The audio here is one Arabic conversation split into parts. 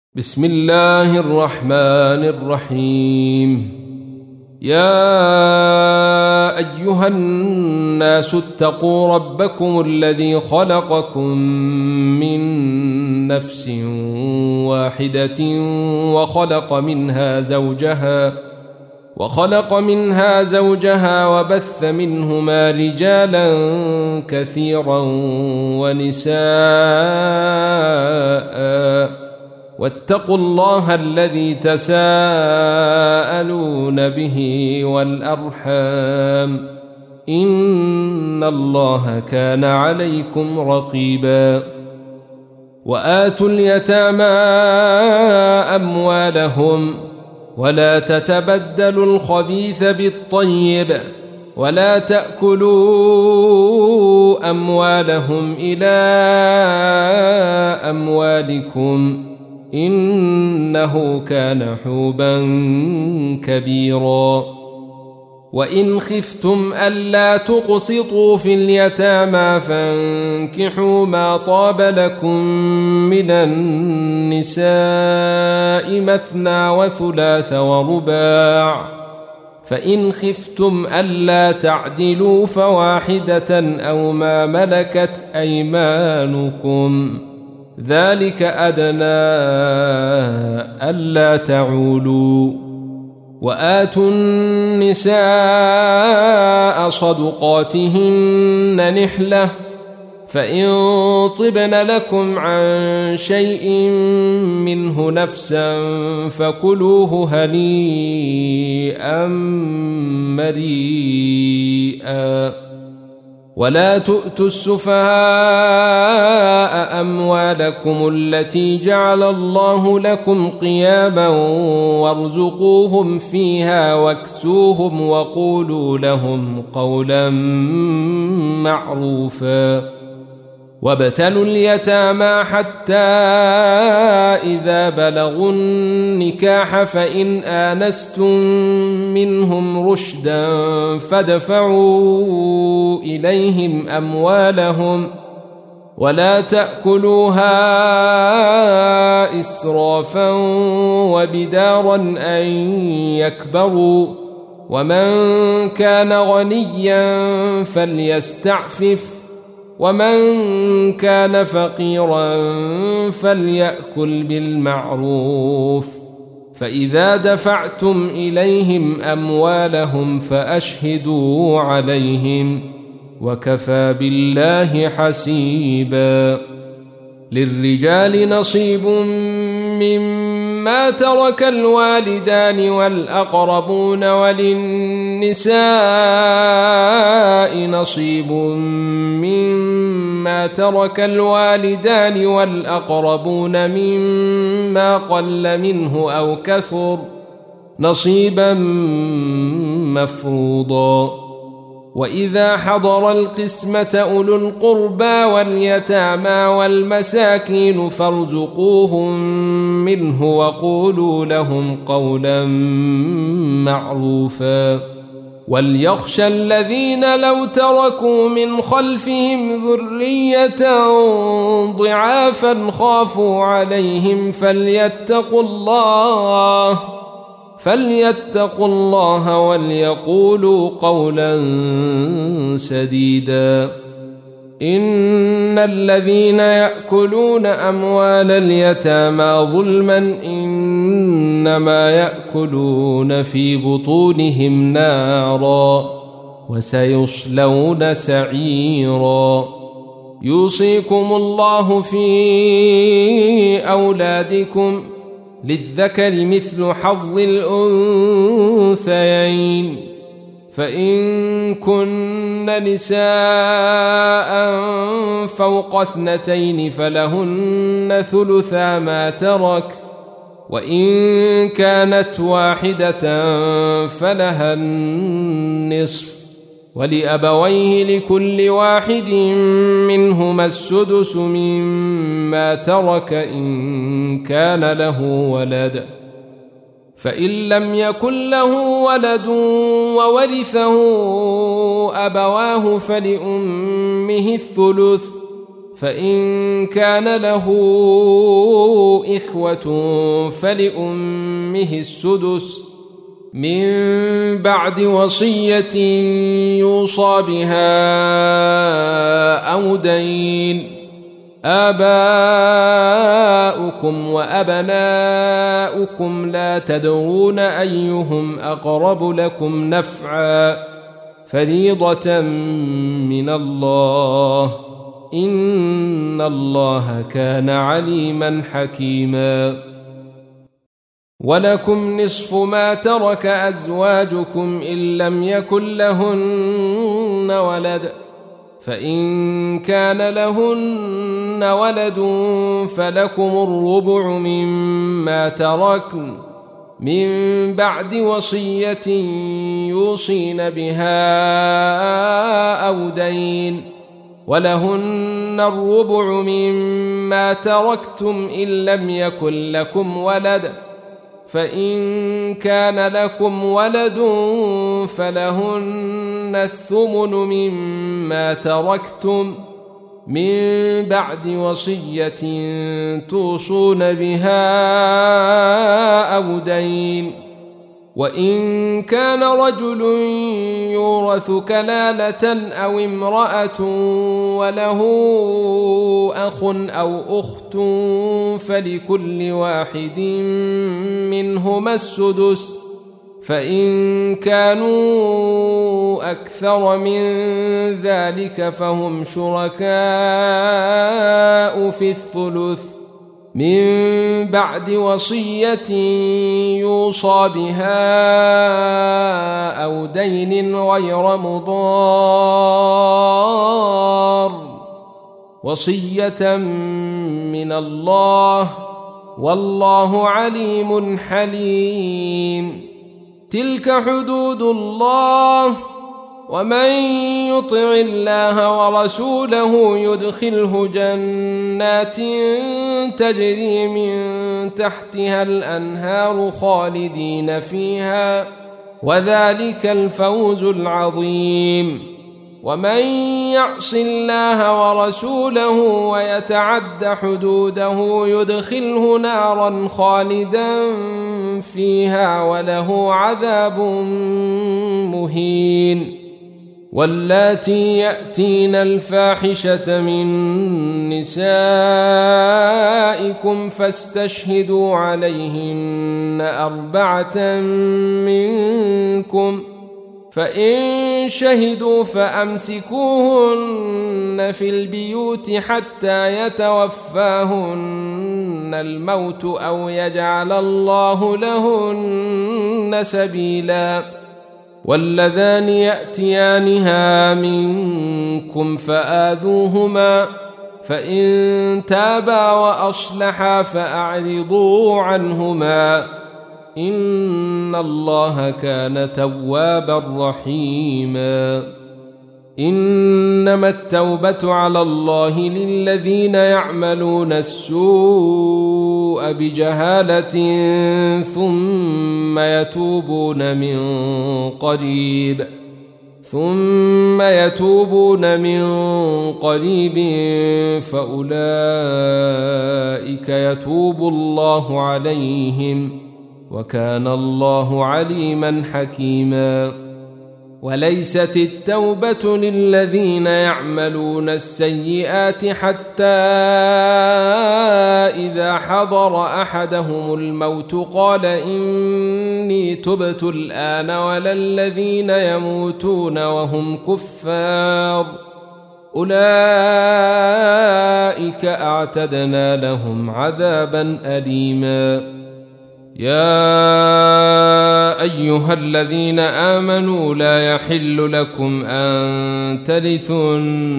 بسم الله الرحمن الرحيم. يا أيها الناس اتقوا ربكم الذي خلقكم من نفس واحدة وخلق منها زوجها وبث منهما رجالا كثيرا ونساء واتقوا الله الذي تساءلون به والأرحام إن الله كان عليكم رقيبا. وآتوا اليتامى أموالهم ولا تتبدلوا الخبيث بالطيب ولا تأكلوا أموالهم إلى أموالكم إنه كان حوبا كبيرا. وإن خفتم ألا تقسطوا في اليتامى فانكحوا ما طاب لكم من النساء مثنى وثلاث ورباع، فإن خفتم ألا تعدلوا فواحدة أو ما ملكت أيمانكم ذلك أدنى ألا تعولوا. وآتوا النساء صدقاتهن نحلة، فإن طبن لكم عن شيء منه نفسا فكلوه هنيئا مريئا. ولا تؤتوا السفهاء أموالكم التي جعل الله لكم قياما وارزقوهم فيها واكسوهم وقولوا لهم قولا معروفا. وابتلوا اليتامى حتى إذا بلغوا النكاح فإن آنستم منهم رشدا فادفعوا إليهم أموالهم ولا تأكلوها إسرافا وبدارا أن يكبروا، ومن كان غنيا فليستعفف ومن كان فقيرا فليأكل بالمعروف. فإذا دفعتم إليهم أموالهم فأشهدوا عليهم وكفى بالله حسيبا. للرجال نصيب مما ترك الوالدان والأقربون وللنساء نصيب مما ترك الوالدان والأقربون مما قل منه أو كثر نصيبا مفروضا. وإذا حضر القسمة أولو القربى واليتامى والمساكين فارزقوهم منه وقولوا لهم قولا معروفا. وليخشى الذين لو تركوا من خلفهم ذرية ضعافا خافوا عليهم فليتقوا الله وليقولوا قولا سديدا. إن الذين يأكلون أموال اليتامى ظلما إنما يأكلون في بطونهم نارا وسيصلون سعيرا. يوصيكم الله في أولادكم للذكر مثل حظ الأنثيين، فإن كن نساء فوق 2 فلهن ثلثا ما ترك، وإن كانت واحدة فلها النصف، ولأبويه لكل واحد منهما السدس مما ترك إن كان له ولد، فإن لم يكن له ولد وورثه أبواه فلأمه الثلث، فإن كان له إخوة فلأمه السدس من بعد وصية يوصى بها أو دين. آباؤكم وأبناؤكم لا تدرون أيهم أقرب لكم نفعا فريضة من الله إن الله كان عليما حكيما. ولكم نصف ما ترك أزواجكم إن لم يكن لهن ولد، فإن كان لهن ولد فلكم الربع مما تركن من بعد وصية يوصين بها أو دين، ولهن الربع مما تركتم إن لم يكن لكم ولد، فإن كان لكم ولد فلهن الثمن مما تركتم من بعد وصية توصون بها أو دين. وإن كان رجل يورث كلالة أو امرأة وله أخ أو أخت فلكل واحد منهما السدس، فإن كانوا أكثر من ذلك فهم شركاء في الثلث من بعد وصية يوصى بها أو دين غير مضار، وصية من الله والله عليم حليم. تلك حدود الله، ومن يطع الله ورسوله يدخله جنات تجري من تحتها الأنهار خالدين فيها، وذلك الفوز العظيم. ومن يعص الله ورسوله ويتعد حدوده يدخله نارا خالدا فيها وله عذاب مهين. واللاتي يأتين الفاحشة من نسائكم فاستشهدوا عليهن 4 منكم، فإن شهدوا فأمسكوهن في البيوت حتى يتوفاهن الموت أو يجعل الله لهن سبيلا. واللذان يأتيانها منكم فآذوهما، فإن تابا وأصلحا فأعرضوا عنهما إن الله كان توابا رحيما. إنما التوبة على الله للذين يعملون السوء بجهالة ثم يتوبون من قريب فأولئك يتوب الله عليهم وكان الله عليما حكيما. وليست التوبة للذين يعملون السيئات حتى إذا حضر أحدهم الموت قال إني تبت الآن، ولا الذين يموتون وهم كفار أولئك أعتدنا لهم عذابا أليما. يا أيها الذين آمنوا لا يحل لكم أن ترثوا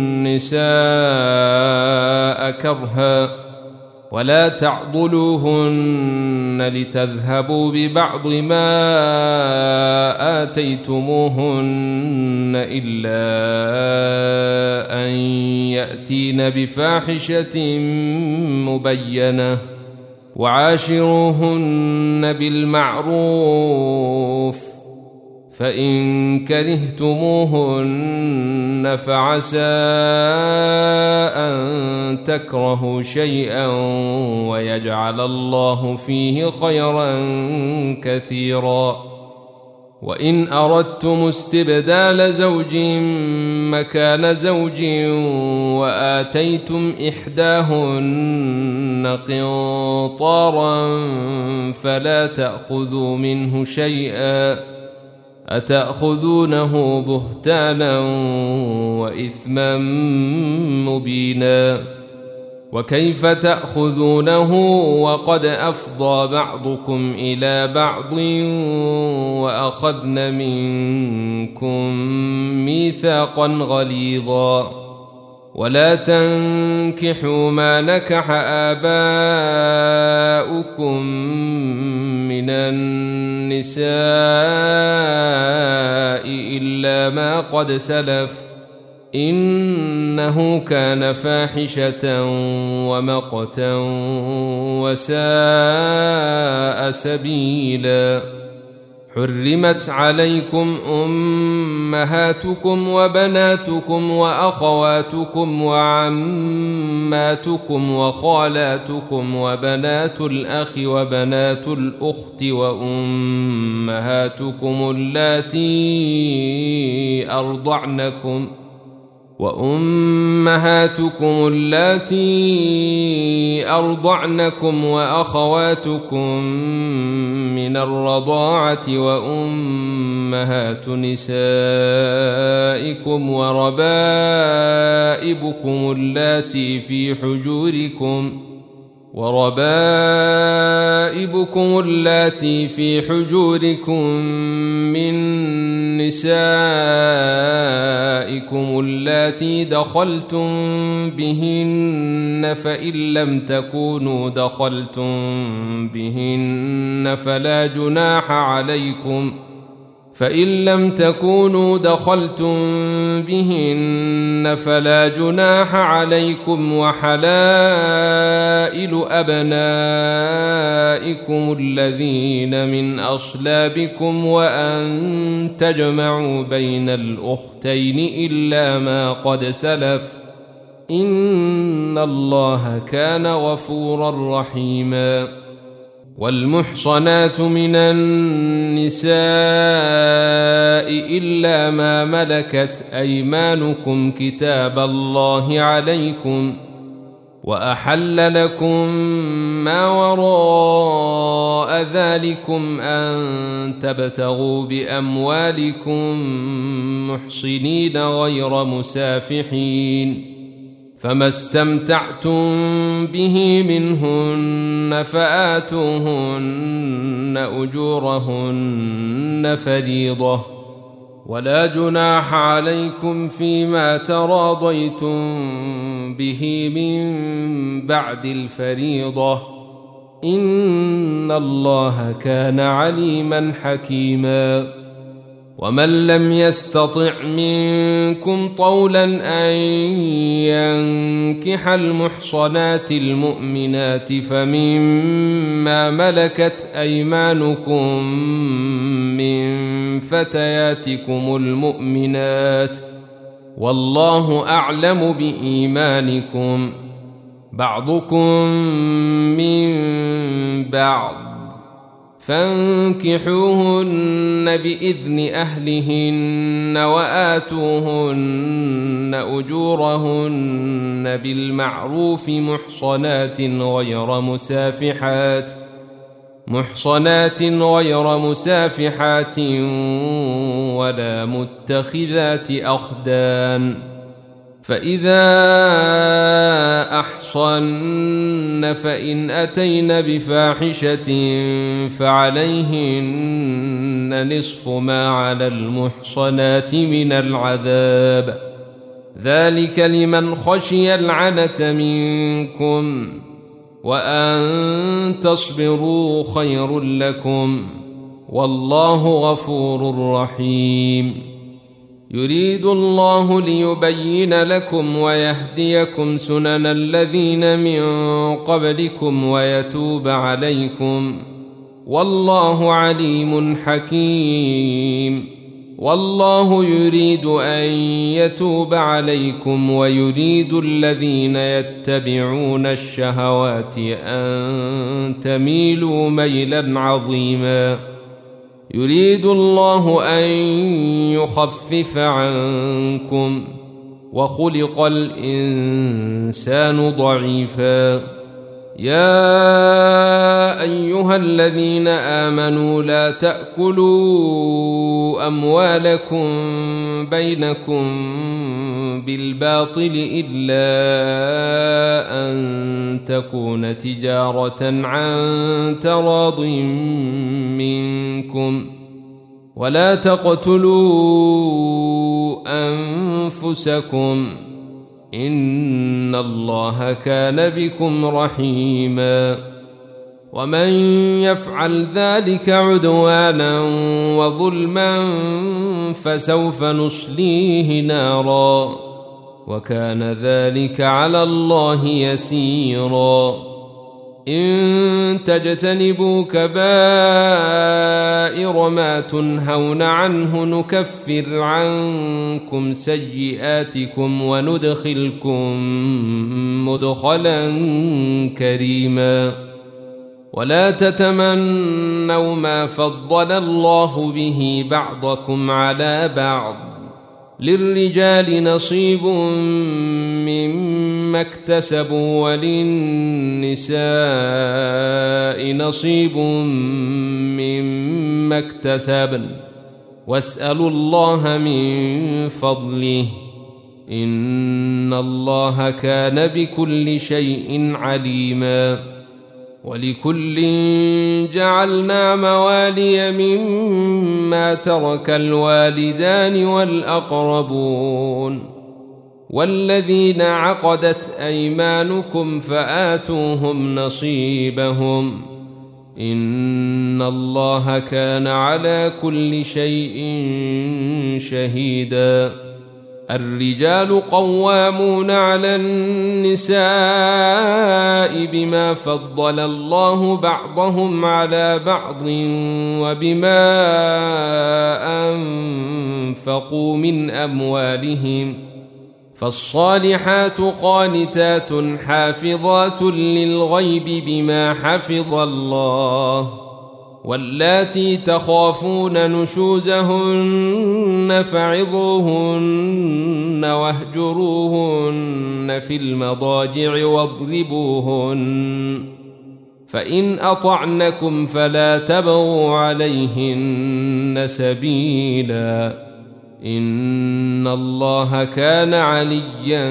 النساء كرها ولا تعضلوهن لتذهبوا ببعض ما آتيتموهن إلا أن يأتين بفاحشة مبينة، وعاشروهن بالمعروف، فإن كرهتموهن فعسى أن تكرهوا شيئا ويجعل الله فيه خيرا كثيرا. وإن أردتم استبدال زوج مكان زوج وآتيتم إحداهن قنطارا فلا تأخذوا منه شيئا أتأخذونه بهتانا وإثما مبينا. وكيف تأخذونه وقد أفضى بعضكم إلى بعض وأخذن منكم ميثاقا غليظا. ولا تنكحوا ما نكح آباؤكم من النساء إلا ما قد سلف إنه كان فاحشة ومقتا وساء سبيلا. حرمت عليكم أمهاتكم وبناتكم وأخواتكم وعماتكم وخالاتكم وبنات الأخ وبنات الأخت وأمهاتكم اللاتي أرضعنكم وأخواتكم من الرضاعة وأمهات نسائكم وربائبكم اللاتي في حجوركم من نسائكم اللاتي دخلتم بهن فإن لم تكونوا دخلتم بهن فلا جناح عليكم وحلائل أبنائكم الذين من أصلابكم وأن تجمعوا بين الأختين إلا ما قد سلف إن الله كان غفورا رحيما. والمحصنات من النساء إلا ما ملكت أيمانكم كتاب الله عليكم وأحل لكم ما وراء ذلكم أن تبتغوا بأموالكم محصنين غير مسافحين فما استمتعتم به منهن فآتوهن أجورهن فريضة ولا جناح عليكم فيما تراضيتم به من بعد الفريضة إن الله كان عليما حكيما. ومن لم يستطع منكم طولا أن ينكح المحصنات المؤمنات فمما ملكت أيمانكم من فتياتكم المؤمنات والله أعلم بإيمانكم بعضكم من بعض فانكحوهن بإذن أهلهن وآتوهن أجورهن بالمعروف محصنات غير مسافحات ولا متخذات أخدان. فإذا أحصن فإن أتين بفاحشة فعليهن نصف ما على المحصنات من العذاب ذلك لمن خشي العنة منكم وأن تصبروا خير لكم والله غفور رحيم. يريد الله ليبين لكم ويهديكم سنن الذين من قبلكم ويتوب عليكم والله عليم حكيم. والله يريد أن يتوب عليكم ويريد الذين يتبعون الشهوات أن تميلوا ميلا عظيما. يريد الله أن يخفف عنكم وخلق الإنسان ضعيفا. يا أيها الذين آمنوا لا تأكلوا أموالكم بينكم بالباطل إلا أن تكون تجارة عن تراض منكم ولا تقتلوا أنفسكم إن الله كان بكم رحيما. ومن يفعل ذلك عدوانا وظلما فسوف نصليه نارا وكان ذلك على الله يسيرا. إن تجتنبوا كبائر ما تنهون عنه نكفر عنكم سيئاتكم وندخلكم مدخلا كريما. ولا تتمنوا ما فضل الله به بعضكم على بعض للرجال نصيب مما اكتسبوا وللنساء نصيب مما اكتسبن واسألوا الله من فضله إن الله كان بكل شيء عليما. ولكل جعلنا موالي مما ترك الوالدان والأقربون والذين عقدت أيمانكم فآتوهم نصيبهم إن الله كان على كل شيء شهيدا. الرجال قوامون على النساء بما فضل الله بعضهم على بعض وبما أنفقوا من أموالهم فالصالحات قانتات حافظات للغيب بما حفظ الله واللاتي تخافون نشوزهن فعظوهن واهجروهن في المضاجع واضربوهن فإن أطعنكم فلا تبغوا عليهن سبيلا إن الله كان عليا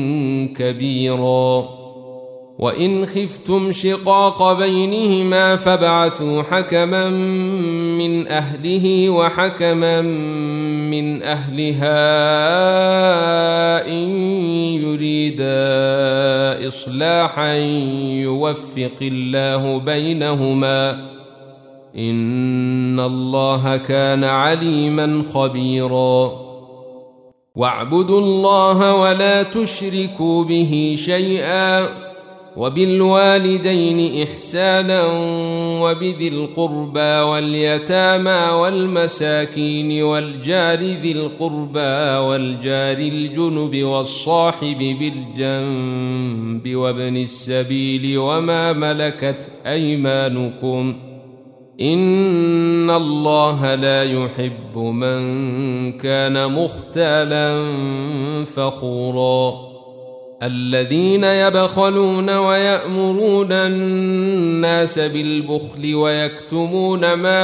كبيرا. وإن خفتم شقاق بينهما فابعثوا حكما من أهله وحكما من أهلها إن يريدا إصلاحا يوفق الله بينهما إن الله كان عليما خبيرا. واعبدوا الله ولا تشركوا به شيئا وبالوالدين إحسانا وبذي القربى واليتامى والمساكين والجار ذي القربى والجار الجنب والصاحب بالجنب وابن السبيل وما ملكت أيمانكم إن الله لا يحب من كان مختالا فخورا. الذين يبخلون ويأمرون الناس بالبخل ويكتمون ما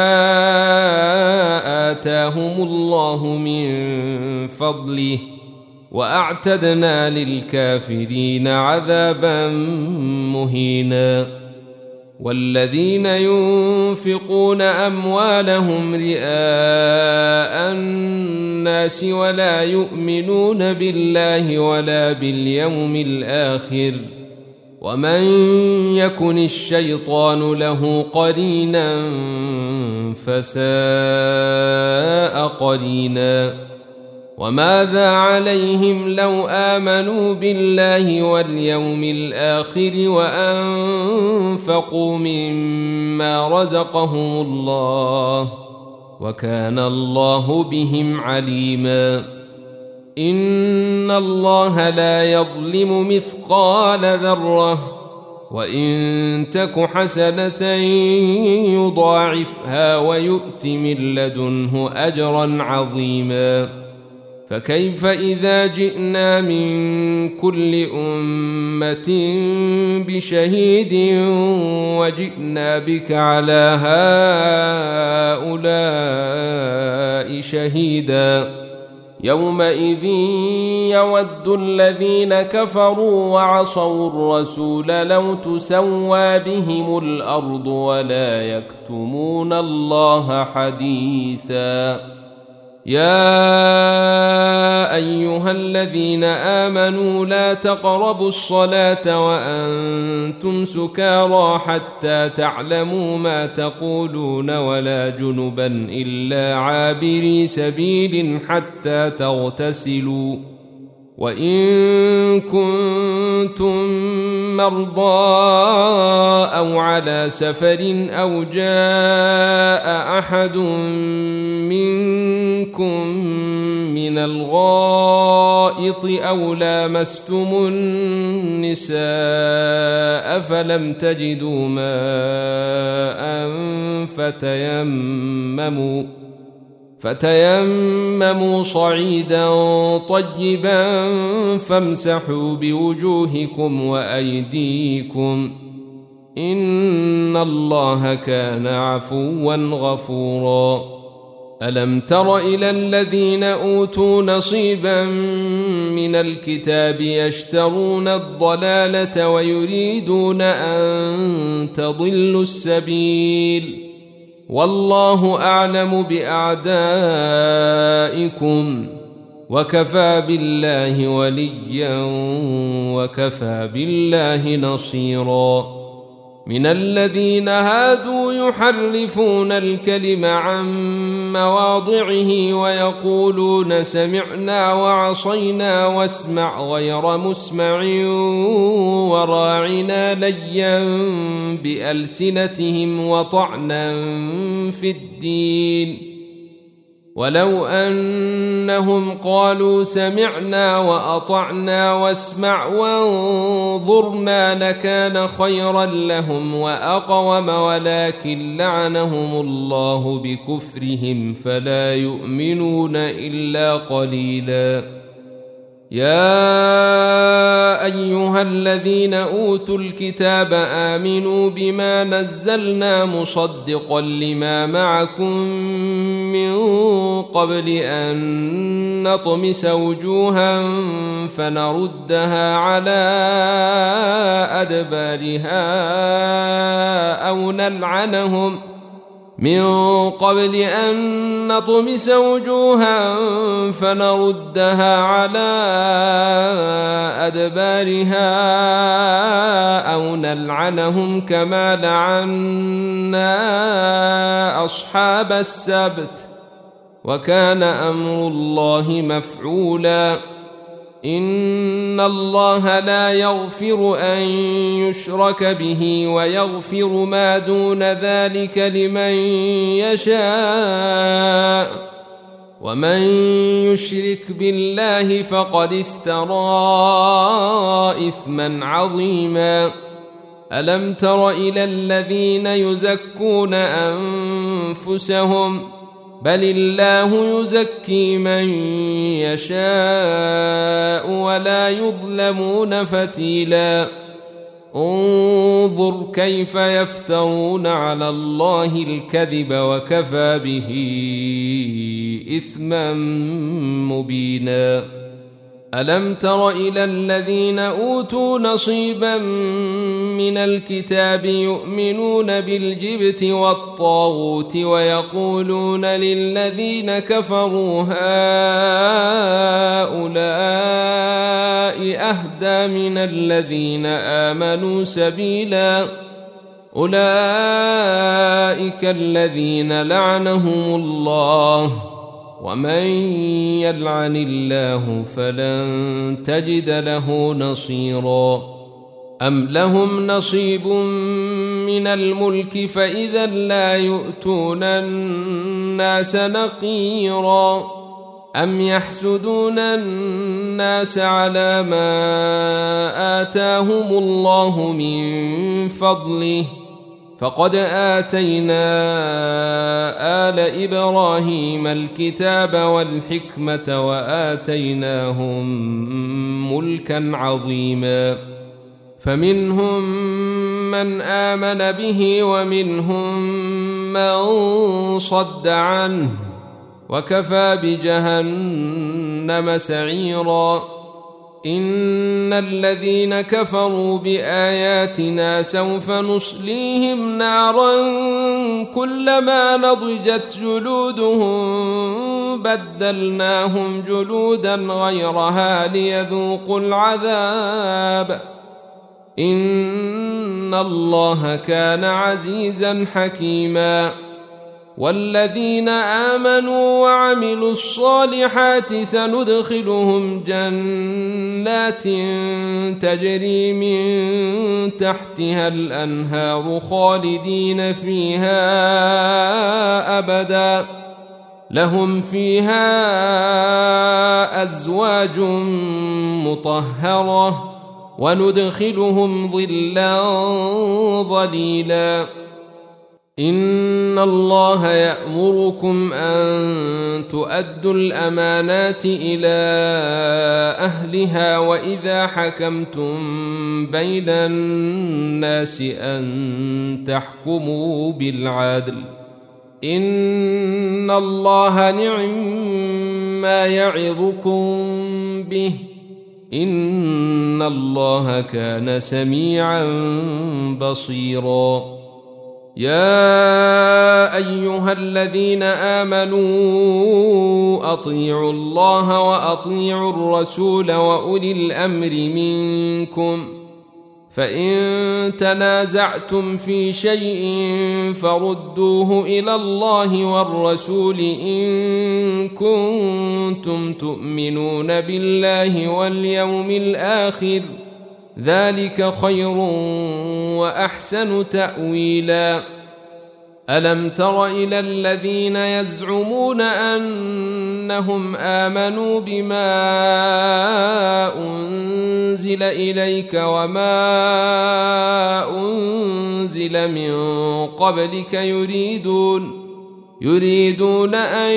آتاهم الله من فضله وأعتدنا للكافرين عذابا مهينا. والذين ينفقون أموالهم رئاء الناس ولا يؤمنون بالله ولا باليوم الآخر ومن يكن الشيطان له قرينا فساء قرينا. وماذا عليهم لو آمنوا بالله واليوم الآخر وأنفقوا مما رزقهم الله وكان الله بهم عليما إن الله لا يظلم مثقال ذرة وإن تك حسنة يضاعفها ويؤت من لدنه أجرا عظيما فكيف إذا جئنا من كل أمة بشهيد وجئنا بك على هؤلاء شهيدا يومئذ يود الذين كفروا وعصوا الرسول لو تسوى بهم الأرض ولا يكتمون الله حديثا يا أيها الذين آمنوا لا تقربوا الصلاة وأنتم سكارى حتى تعلموا ما تقولون ولا جنبا إلا عابري سبيل حتى تغتسلوا وإن كنتم مرضى أو على سفر أو جاء أحد منكم من الغائط أو لامستم النساء فلم تجدوا ماء فتيمموا صعيدا طيبا فامسحوا بوجوهكم وأيديكم إن الله كان عفوا غفورا ألم تر إلى الذين أوتوا نصيبا من الكتاب يشترون الضلالة ويريدون أن تضلوا السبيل والله أعلم بأعدائكم وكفى بالله وليا وكفى بالله نصيرا من الذين هادوا يحرفون الكلم عن مواضعه ويقولون سمعنا وعصينا واسمع غير مسمع وراعنا ليا بألسنتهم وطعنا في الدين ولو أنهم قالوا سمعنا وأطعنا واسمع وانظرنا لكان خيرا لهم وأقوم ولكن لعنهم الله بكفرهم فلا يؤمنون إلا قليلا يا أيها الذين أوتوا الكتاب آمنوا بما نزلنا مصدقا لما معكم من قبل أن نطمس وجوها فنردها على أدبارها أو نلعنهم كما لعنا أصحاب السبت وكان أمر الله مفعولا إن الله لا يغفر أن يشرك به ويغفر ما دون ذلك لمن يشاء ومن يشرك بالله فقد افترى إثما عظيما ألم تر إلى الذين يزكون أنفسهم بل الله يزكي من يشاء ولا يظلمون فتيلا انظر كيف يفترون على الله الكذب وكفى به إثما مبينا ألم تر إلى الذين أوتوا نصيبا من الكتاب يؤمنون بالجبت والطاغوت ويقولون للذين كفروا هؤلاء أهدى من الذين آمنوا سبيلا أولئك الذين لعنهم الله ومن يلعن الله فلن تجد له نصيرا أم لهم نصيب من الملك فإذا لا يؤتون الناس نقيرا أم يحسدون الناس على ما آتاهم الله من فضله فقد آتينا آل إبراهيم الكتاب والحكمة وآتيناهم ملكا عظيما فمنهم من آمن به ومنهم من صد عنه وكفى بجهنم سعيرا إن الذين كفروا بآياتنا سوف نصليهم نارا كلما نضجت جلودهم بدلناهم جلودا غيرها ليذوقوا العذاب إن الله كان عزيزا حكيما والذين آمنوا وعملوا الصالحات سندخلهم جنات تجري من تحتها الأنهار خالدين فيها أبدا لهم فيها أزواج مطهرة وندخلهم ظلا ظليلا إن الله يأمركم أن تؤدوا الأمانات إلى أهلها وإذا حكمتم بين الناس أن تحكموا بالعدل إن الله نعم ما يعظكم به إن الله كان سميعا بصيرا يا أيها الذين آمنوا أطيعوا الله وأطيعوا الرسول وأولي الأمر منكم فإن تنازعتم في شيء فردوه إلى الله والرسول إن كنتم تؤمنون بالله واليوم الآخر ذلك خير وأحسن تأويلا ألم تر إلى الذين يزعمون أنهم آمنوا بما أنزل إليك وما أنزل من قبلك يريدون أن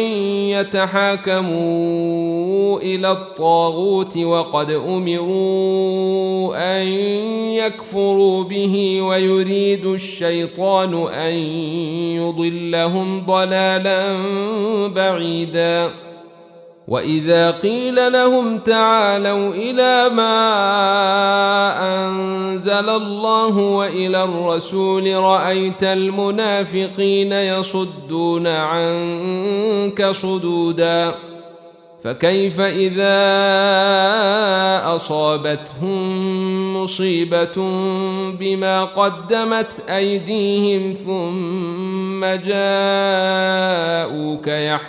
يتحاكموا إلى الطاغوت وقد أمروا أن يكفروا به ويريد الشيطان أن يضلهم ضلالا بعيدا وإذا قيل لهم تعالوا إلى ما أنزل الله وإلى الرسول رأيت المنافقين يصدون عنك صدودا فكيف إذا أصابتهم مصيبة بما قدمت أيديهم ثم جاءوك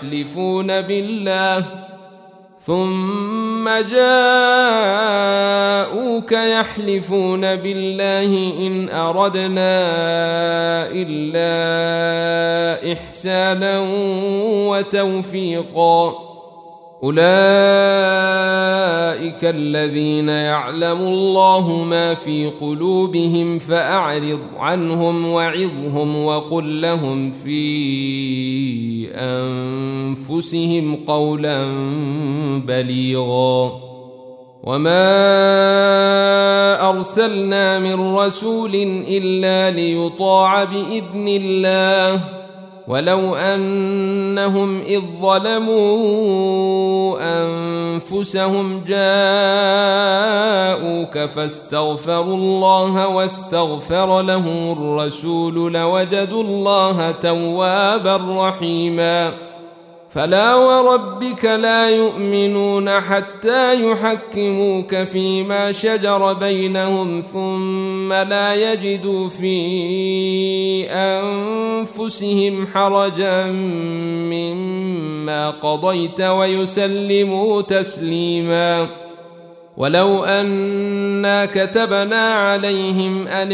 يحلفون بالله إن أردنا إلا إحسانا وتوفيقا أولئك الذين يعلم الله ما في قلوبهم فأعرض عنهم وعظهم وقل لهم في أنفسهم قولا بليغا وما أرسلنا من رسول إلا ليطاع بإذن الله ولو أنهم إذ ظلموا أنفسهم جاءوك فاستغفروا الله واستغفر لهم الرسول لوجدوا الله توابا رحيما فلا وربك لا يؤمنون حتى يحكموك فيما شجر بينهم ثم لا يجدوا في أنفسهم حرجا مما قضيت ويسلموا تسليما ولو أنا كتبنا عليهم أن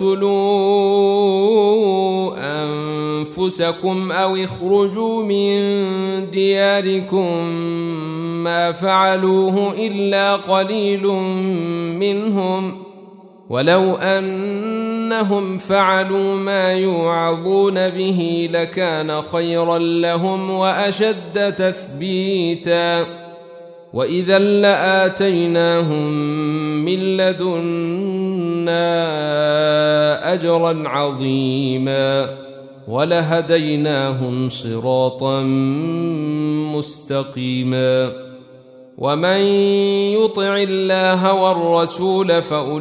اقتلوا أنفسكم أو اخرجوا من دياركم ما فعلوه إلا قليل منهم، ولو أنهم فعلوا ما يوعظون به لكان خيرا لهم وأشد تثبيتا، وإذا لآتيناهم من لدنا أجرا عظيما ولهديناهم صراطا مستقيما. ومن يطع الله والرسول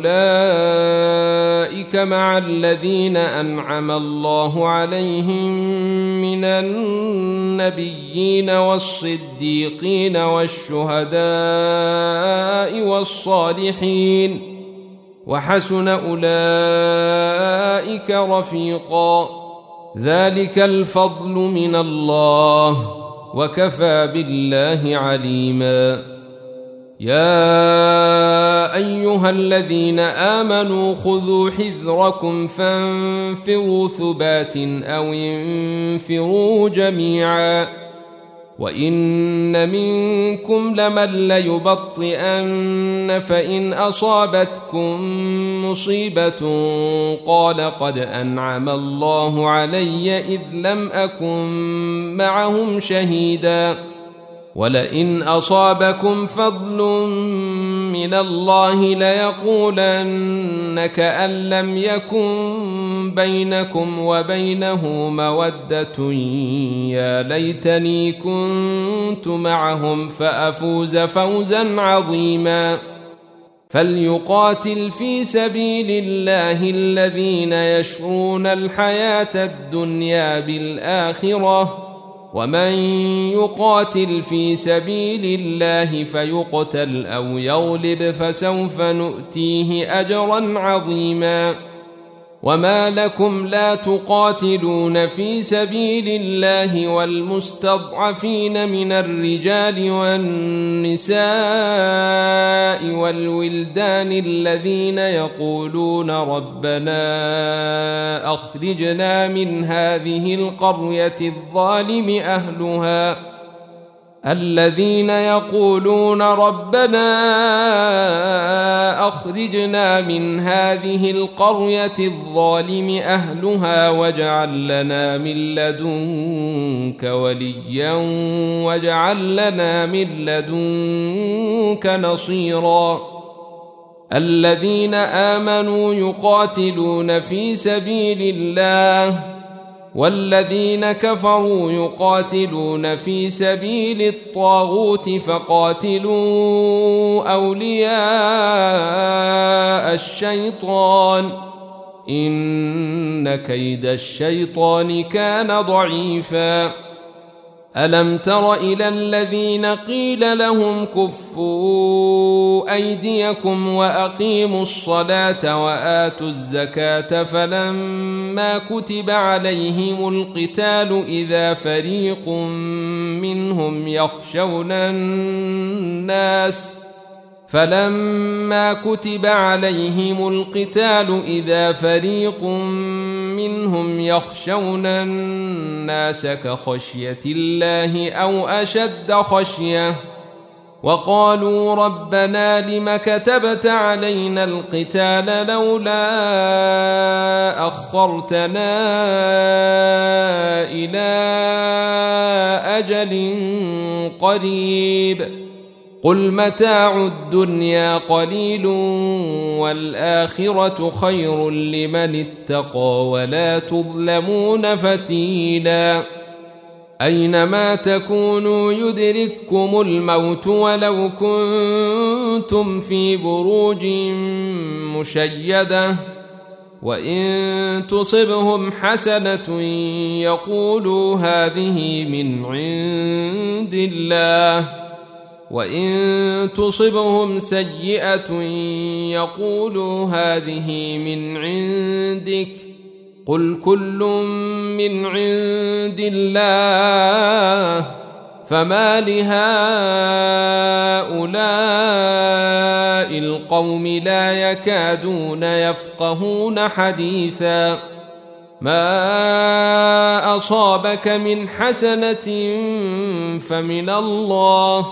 فأولئك مع الذين أنعم الله عليهم من النبيين والصديقين والشهداء والصالحين، وحسن أولئك رفيقا. ذلك الفضل من الله وكفى بالله عليما. يا أيها الذين آمنوا خذوا حذركم فانفروا ثبات أو انفروا جميعا، وإن منكم لمن ليبطئن فإن أصابتكم مصيبة قال قد أنعم الله علي إذ لم أكن معهم شهيدا، ولئن أصابكم فضل من الله ليقولن كأن لم يكن بينكم وبينه مودة يا ليتني كنت معهم فأفوز فوزا عظيما. فليقاتل في سبيل الله الذين يشرون الحياة الدنيا بالآخرة، ومن يقاتل في سبيل الله فيقتل أو يغلب فسوف نؤتيه أجرا عظيما. وما لكم لا تقاتلون في سبيل الله والمستضعفين من الرجال والنساء والولدان الذين يقولون ربنا أخرجنا من هذه القرية الظالم أهلها الذين يقولون ربنا أخرجنا من هذه القرية الظالم أهلها واجعل لنا من لدنك وليا واجعل لنا من لدنك نصيرا. الذين آمنوا يقاتلون في سبيل الله والذين كفروا يقاتلون في سبيل الطاغوت فقاتلوا أولياء الشيطان إن كيد الشيطان كان ضعيفا. ألم تر إلى الذين قيل لهم كفوا أيديكم وأقيموا الصلاة وآتوا الزكاة فلما كتب عليهم القتال إذا فريق منهم يخشون الناس فلما كتب عليهم القتال إذا فريق منهم يخشون الناس كخشية الله أو أشد خشية وقالوا ربنا لم كتبت علينا القتال لولا أخرتنا إلى أجل قريب قل متاع الدنيا قليل والآخرة خير لمن اتقى ولا تظلمون فتيلا. أينما تكونوا يدرككم الموت ولو كنتم في بروج مشيدة وإن تصبهم حسنة يقولوا هذه من عند الله وإن تصبهم سيئة يقولوا هذه من عندك قل كل من عند الله فما لهؤلاء القوم لا يكادون يفقهون حديثا ما أصابك من حسنة فمن الله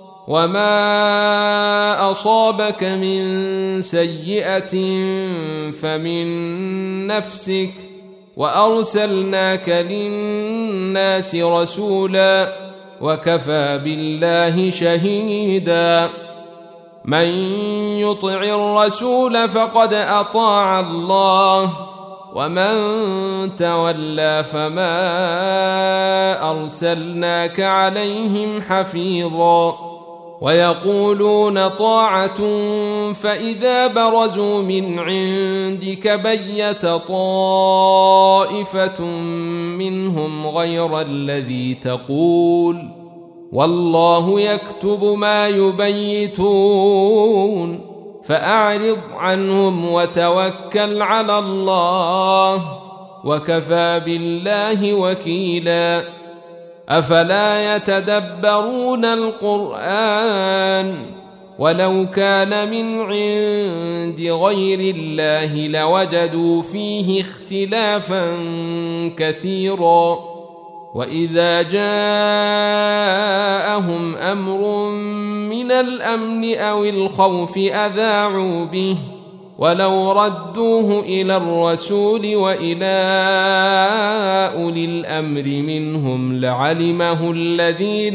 وما أصابك من سيئة فمن نفسك وأرسلناك للناس رسولا وكفى بالله شهيدا من يطع الرسول فقد أطاع الله ومن تولى فما أرسلناك عليهم حفيظا ويقولون طاعة فإذا برزوا من عندك بيت طائفة منهم غير الذي تقول والله يكتب ما يبيتون فأعرض عنهم وتوكل على الله وكفى بالله وكيلا أفلا يتدبرون القرآن ولو كان من عند غير الله لوجدوا فيه اختلافا كثيرا وإذا جاءهم أمر من الأمن أو الخوف أذاعوا به ولو ردوه إلى الرسول وإلى أولي الأمر منهم لعلمه الذين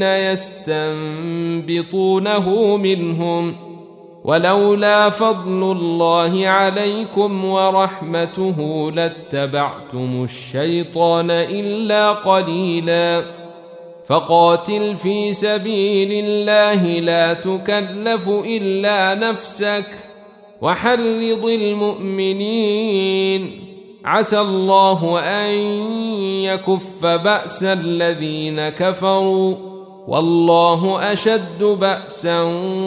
يستنبطونه منهم ولولا فضل الله عليكم ورحمته لاتبعتم الشيطان إلا قليلا فقاتل في سبيل الله لا تكلف إلا نفسك وحرض المؤمنين عسى الله أن يكف بأس الذين كفروا والله أشد بأسا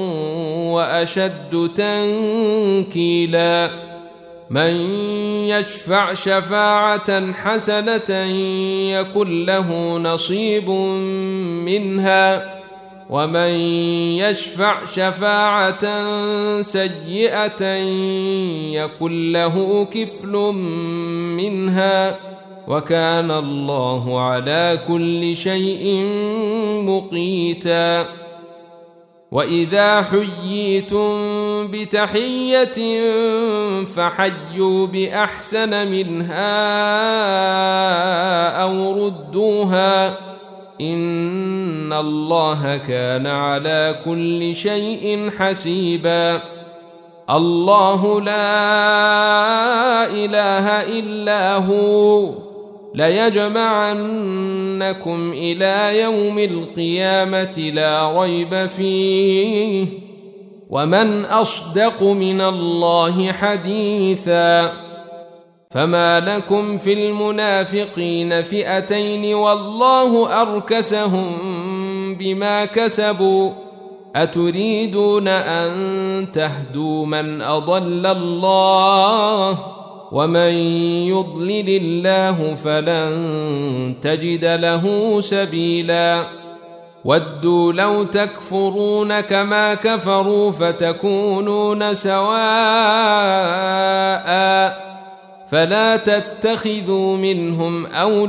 وأشد تنكيلا من يشفع شفاعة حسنة يكن له نصيب منها ومن يشفع شفاعة سيئة يكن له كفل منها وكان الله على كل شيء مقيتا وإذا حييتم بتحية فحيوا بأحسن منها أو ردوها إن الله كان على كل شيء حسيبا الله لا إله إلا هو ليجمعنكم إلى يوم القيامة لا ريب فيه ومن أصدق من الله حديثا فما لكم في المنافقين فئتين والله أركسهم بما كسبوا أتريدون أن تهدوا من أضل الله ومن يضلل الله فلن تجد له سبيلا ودوا لو تكفرون كما كفروا فتكونون سواء فلا تتخذوا منهم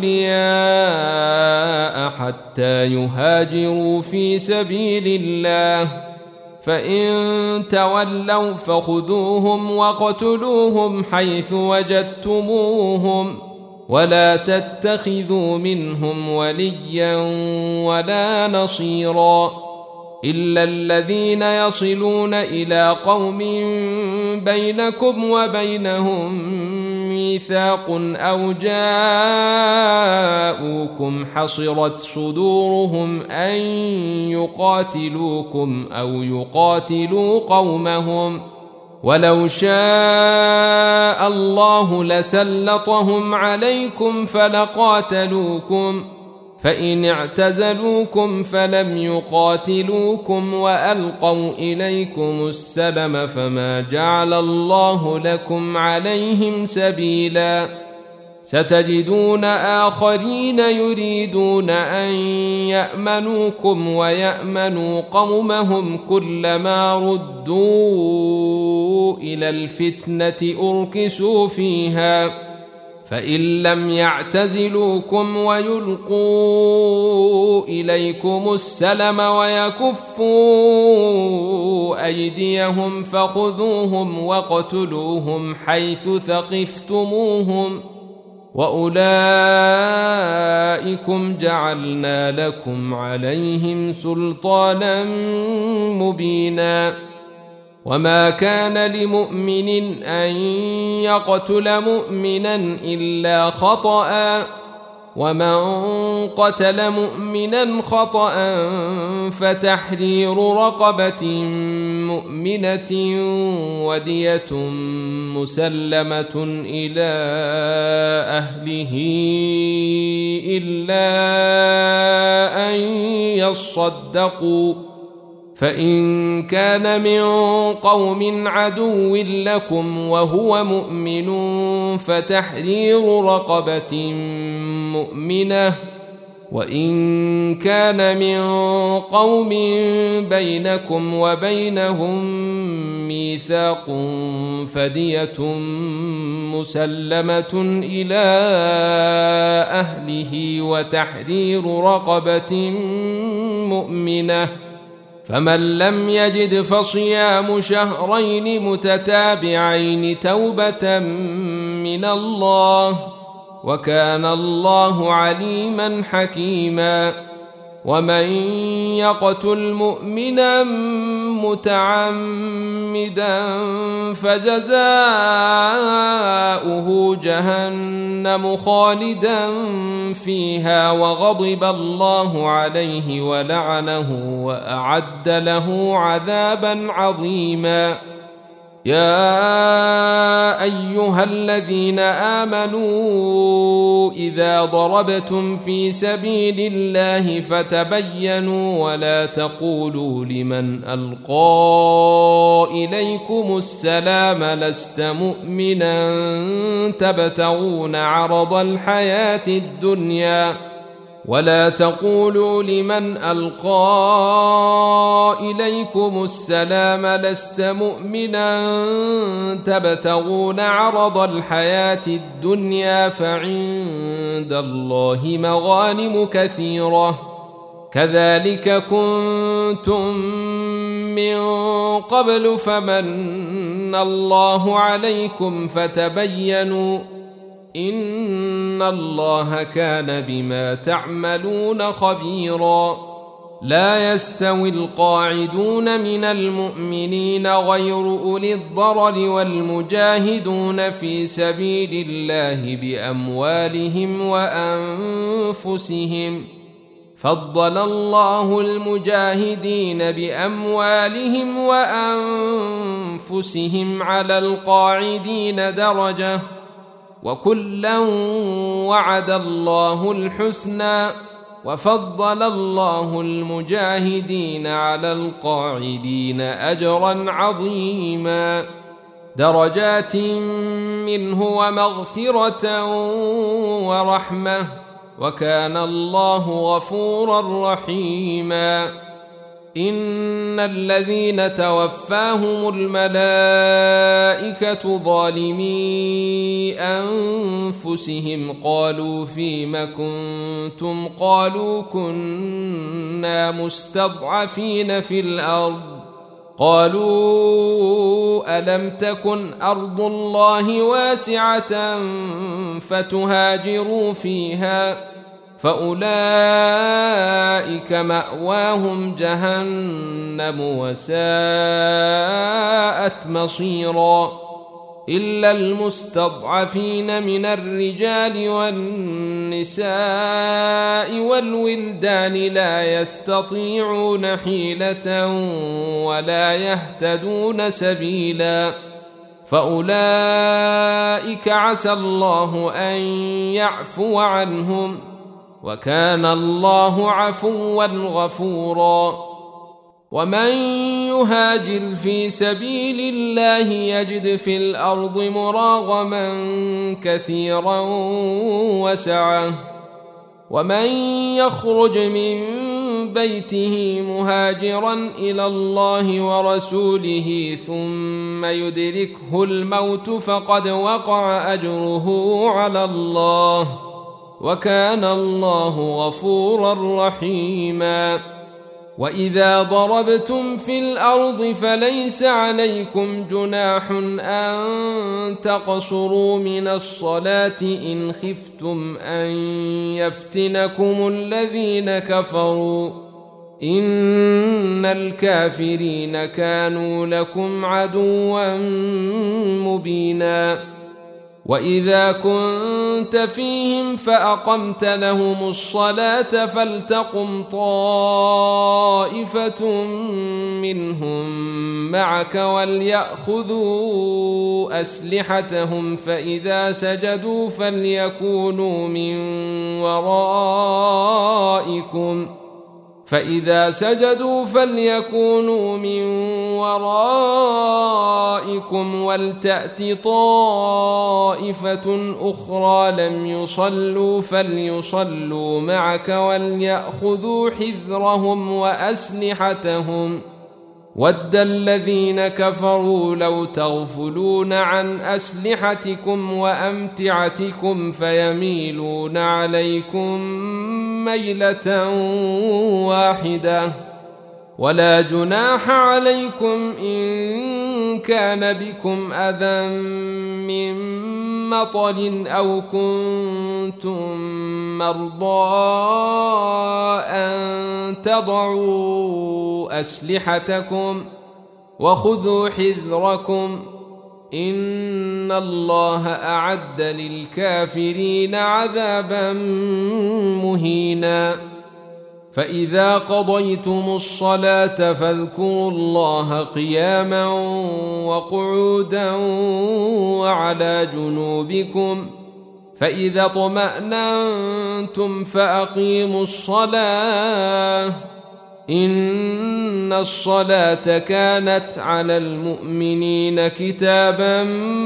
أولياء حتى يهاجروا في سبيل الله فإن تولوا فخذوهم وقتلوهم حيث وجدتموهم ولا تتخذوا منهم وليا ولا نصيرا إلا الذين يصلون إلى قوم بينكم وبينهم ميثاق أو جاءوكم حصرت صدورهم أن يقاتلوكم أو يقاتلوا قومهم ولو شاء الله لسلطهم عليكم فلقاتلوكم فإن اعتزلوكم فلم يقاتلوكم وألقوا إليكم السلم فما جعل الله لكم عليهم سبيلا ستجدون آخرين يريدون أن يأمنوكم ويأمنوا قومهم كلما ردوا إلى الفتنة أركسوا فيها فإن لم يعتزلوكم ويلقوا إليكم السلم ويكفوا أيديهم فخذوهم واقتلوهم حيث ثقفتموهم وأولئكم جعلنا لكم عليهم سلطانا مبينا وما كان لمؤمن أن يقتل مؤمنا إلا خطأ ومن قتل مؤمنا خطأ فتحرير رقبة مؤمنة ودية مسلمة إلى أهله إلا أن يصدقوا فإن كان من قوم عدو لكم وهو مؤمن فتحرير رقبة مؤمنة وإن كان من قوم بينكم وبينهم ميثاق فدية مسلمة إلى أهله وتحرير رقبة مؤمنة فمن لم يجد فصيام شهرين متتابعين توبة من الله وكان الله عليما حكيما ومن يقتل مؤمنا متعمدا فجزاؤه جهنم خالدا فيها وغضب الله عليه ولعنه وأعد له عذابا عظيما يا أيها الذين آمنوا إذا ضربتم في سبيل الله فتبينوا ولا تقولوا لمن ألقى إليكم السلام لست مؤمنا تبتغون عرض الحياة الدنيا ولا تقولوا لمن ألقى إليكم السلام لست مؤمنا تبتغون عرض الحياة الدنيا فعند الله مغانم كثيرة كذلك كنتم من قبل فمن الله عليكم فتبينوا إن الله كان بما تعملون خبيرا لا يستوي القاعدون من المؤمنين غير أولي الضرر والمجاهدون في سبيل الله بأموالهم وأنفسهم فضل الله المجاهدين بأموالهم وأنفسهم على القاعدين درجة وكلا وعد الله الحسنى وفضل الله المجاهدين على القاعدين أجرا عظيما درجات منه ومغفرة ورحمة وكان الله غفورا رحيما إن الذين توفاهم الملائكة ظالمي أنفسهم قالوا فيم كنتم قالوا كنا مستضعفين في الأرض قالوا ألم تكن أرض الله واسعة فتهاجروا فيها فأولئك مأواهم جهنم وساءت مصيرا إلا المستضعفين من الرجال والنساء والولدان لا يستطيعون حيلة ولا يهتدون سبيلا فأولئك عسى الله أن يعفو عنهم وكان الله عفوا غفورا ومن يهاجر في سبيل الله يجد في الأرض مراغما كثيرا وسعة ومن يخرج من بيته مهاجرا إلى الله ورسوله ثم يدركه الموت فقد وقع أجره على الله وكان الله غفورا رحيما وإذا ضربتم في الأرض فليس عليكم جناح أن تقصروا من الصلاة إن خفتم أن يفتنكم الذين كفروا إن الكافرين كانوا لكم عدوا مبينا وإذا كنت فيهم فأقمت لهم الصلاة فلتقم طائفة منهم معك وليأخذوا أسلحتهم فإذا سجدوا فليكونوا من ورائكم ولتأت طائفة أخرى لم يصلوا فليصلوا معك وليأخذوا حذرهم وأسلحتهم ود الذين كفروا لو تغفلون عن أسلحتكم وأمتعتكم فيميلون عليكم ميلة واحدة ولا جناح عليكم إن كان بكم أذى من مطر أو كنتم مرضى أن تضعوا أسلحتكم وخذوا حذركم إن الله أعد للكافرين عذابا مهينا فإذا قضيتم الصلاة فاذكروا الله قياما وقعودا وعلى جنوبكم فإذا اطمأننتم فأقيموا الصلاة إن الصلاة كانت على المؤمنين كتابا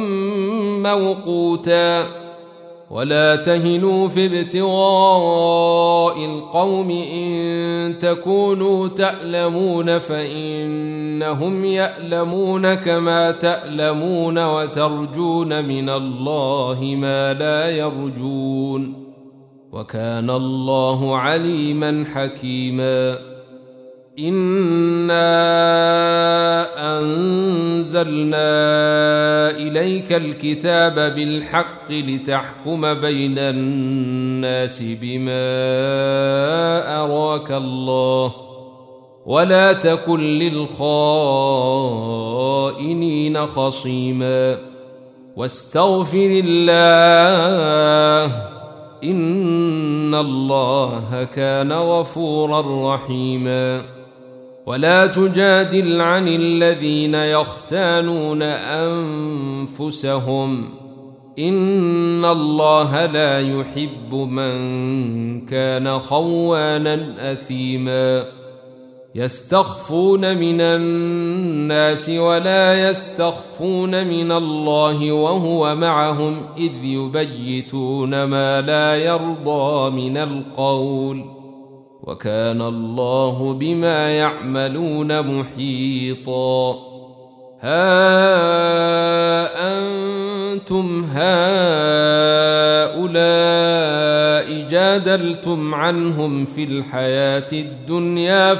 موقوتا ولا تهنوا في ابتغاء القوم إن تكونوا تألمون فإنهم يألمون كما تألمون وترجون من الله ما لا يرجون وكان الله عليما حكيما إنا أنزلنا إليك الكتاب بالحق لتحكم بين الناس بما أراك الله ولا تكن للخائنين خصيما واستغفر الله إن الله كان غفورا رحيما ولا تجادل عن الذين يختانون أنفسهم إن الله لا يحب من كان خوانا أثيما يستخفون من الناس ولا يستخفون من الله وهو معهم إذ يبيتون ما لا يرضى من القول وكان الله بما يعملون محيطا ها أنتم هؤلاء جادلتم عنهم في الحياة الدنيا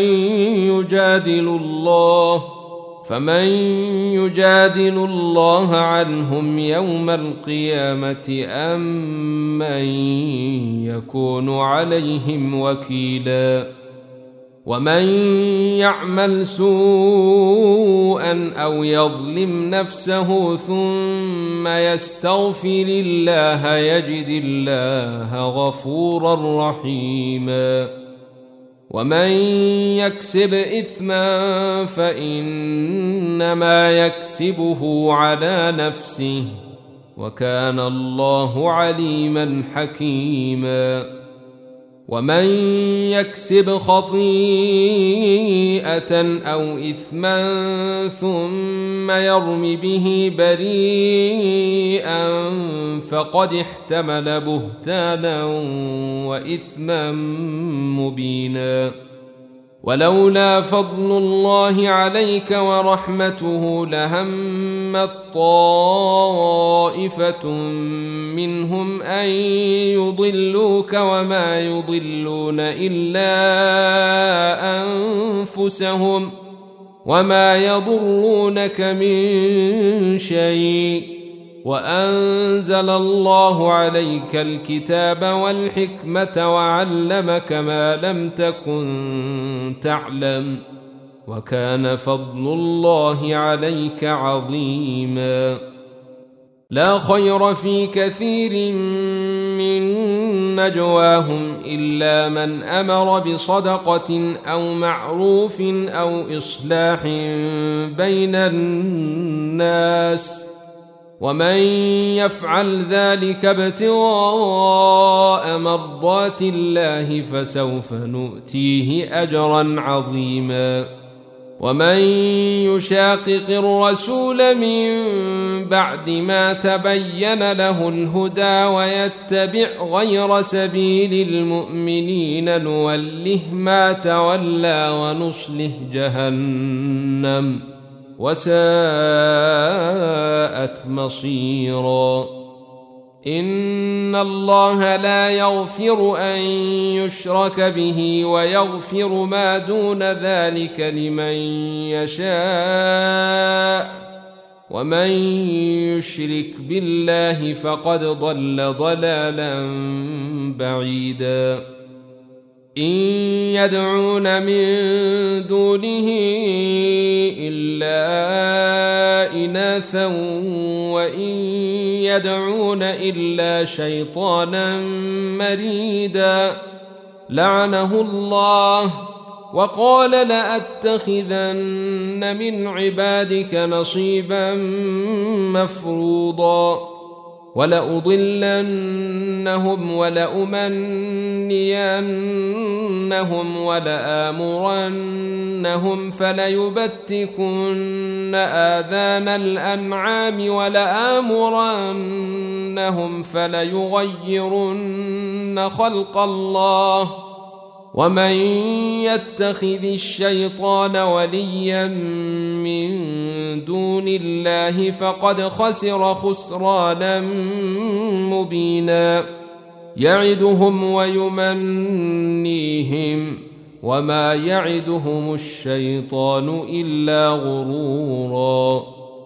فمن يجادل الله عنهم يوم القيامة أم من يكون عليهم وكيلا ومن يعمل سوءا أو يظلم نفسه ثم يستغفر الله يجد الله غفورا رحيما ومن يكسب إثما فإنما يكسبه على نفسه وكان الله عليما حكيما ومن يكسب خطيئة أو إثما ثم يرم به بريئا فقد احتمل بهتانا وإثما مبينا. ولولا فضل الله عليك ورحمته لهمت طائفة منهم أن يضلوك وما يضلون إلا أنفسهم وما يضرونك من شيء، وأنزل الله عليك الكتاب والحكمة وعلمك ما لم تكن تعلم، وكان فضل الله عليك عظيما. لا خير في كثير من نجواهم إلا من أمر بصدقة أو معروف أو إصلاح بين الناس، ومن يفعل ذلك ابتغاء مرضات الله فسوف نؤتيه أجرا عظيما. ومن يشاقق الرسول من بعد ما تبين له الهدى ويتبع غير سبيل المؤمنين نوله ما تولى ونصله جهنم وساءت مصيرا. إن الله لا يغفر أن يشرك به ويغفر ما دون ذلك لمن يشاء، ومن يشرك بالله فقد ضل ضلالا بعيدا. إن يدعون من دونه إلا إناثا وإن يدعون إلا شيطانا مريدا لعنه الله وقال لأتخذن من عبادك نصيبا مفروضا ولأضلنهم ولأمنينهم ولآمرنهم فليبتكن آذان الأنعام ولآمرنهم فليغيرن خلق الله ومن يتخذ الشيطان وليا من دون الله فقد خسر خسرانا مبينا. يعدهم ويمنيهم وما يعدهم الشيطان إلا غرورا.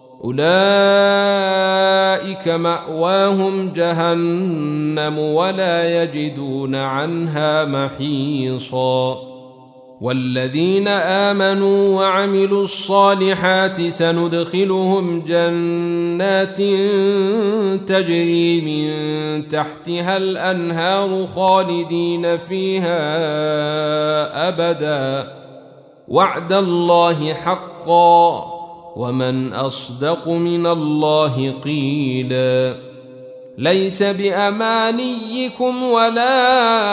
أولئك مأواهم جهنم ولا يجدون عنها محيصا. والذين آمنوا وعملوا الصالحات سندخلهم جنات تجري من تحتها الأنهار خالدين فيها أبدا وعد الله حقا ومن أصدق من الله قيلا. ليس بأمانيكم ولا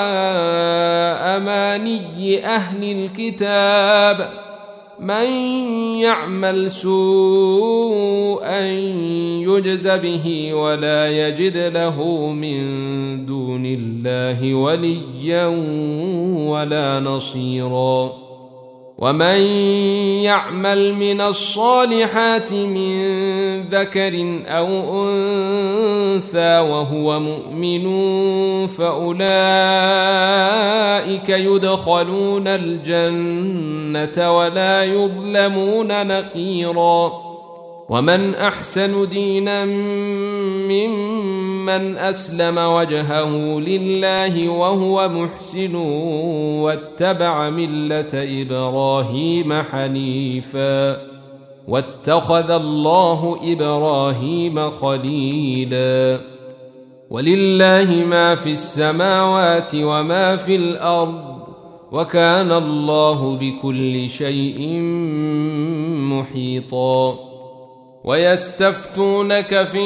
أماني أهل الكتاب من يعمل سوءا يجز به ولا يجد له من دون الله وليا ولا نصيرا. ومن يعمل من الصالحات من ذكر أو أنثى وهو مؤمن فأولئك يدخلون الجنة ولا يظلمون نقيرا. ومن أحسن دينا ممن أسلم وجهه لله وهو محسن واتبع ملة إبراهيم حنيفا واتخذ الله إبراهيم خليلا. ولله ما في السماوات وما في الأرض وكان الله بكل شيء محيطا. ويستفتونك في